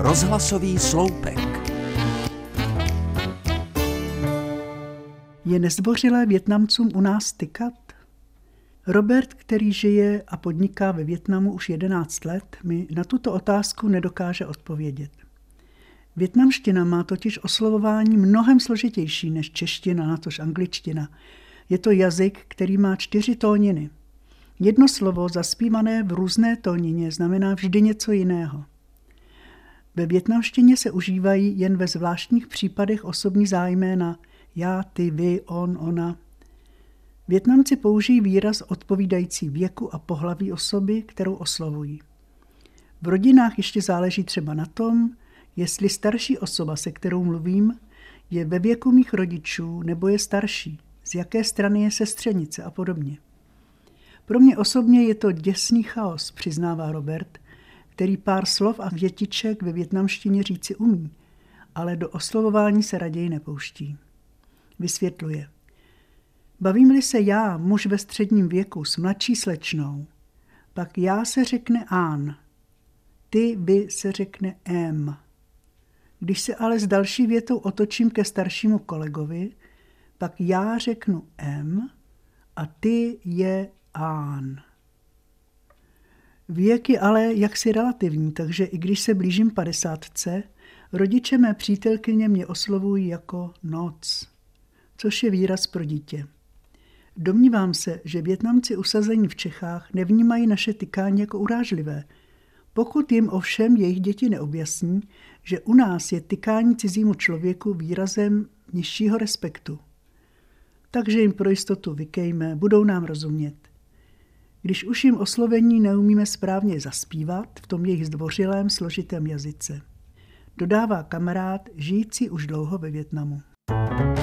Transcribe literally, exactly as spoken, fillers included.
Rozhlasový sloupek. Je nezdvořilé Vietnamcům u nás tykat? Robert, který žije a podniká ve Vietnamu už jedenáct let, mi na tuto otázku nedokáže odpovědět. Vietnamština má totiž oslovování mnohem složitější než čeština, natož angličtina. Je to jazyk, který má čtyři tóniny. Jedno slovo zaspívané v různé tónině znamená vždy něco jiného. Ve vietnamštině se užívají jen ve zvláštních případech osobní zájména já, ty, vy, on, ona. Vietnamci použijí výraz odpovídající věku a pohlaví osoby, kterou oslovují. V rodinách ještě záleží třeba na tom, jestli starší osoba, se kterou mluvím, je ve věku mých rodičů nebo je starší, z jaké strany je sestřenice a podobně. Pro mě osobně je to děsný chaos, přiznává Robert, který pár slov a větiček ve vietnamštině říci umí, ale do oslovování se raději nepouští. Vysvětluje. Bavím-li se já, muž ve středním věku, s mladší slečnou, pak já se řekne án, ty, vy se řekne em. Když se ale s další větou otočím ke staršímu kolegovi, pak já řeknu em a ty je án. Věk je ale jaksi relativní, takže i když se blížím padesátce, rodiče mé přítelkyně mě oslovují jako noc, což je výraz pro dítě. Domnívám se, že Vietnamci usazení v Čechách nevnímají naše tykání jako urážlivé, pokud jim ovšem jejich děti neobjasní, že u nás je tykání cizímu člověku výrazem nižšího respektu. Takže jim pro jistotu vykejme, budou nám rozumět. Když už jim oslovení neumíme správně zaspívat v tom jejich zdvořilém, složitém jazyce. Dodává kamarád, žijící už dlouho ve Vietnamu.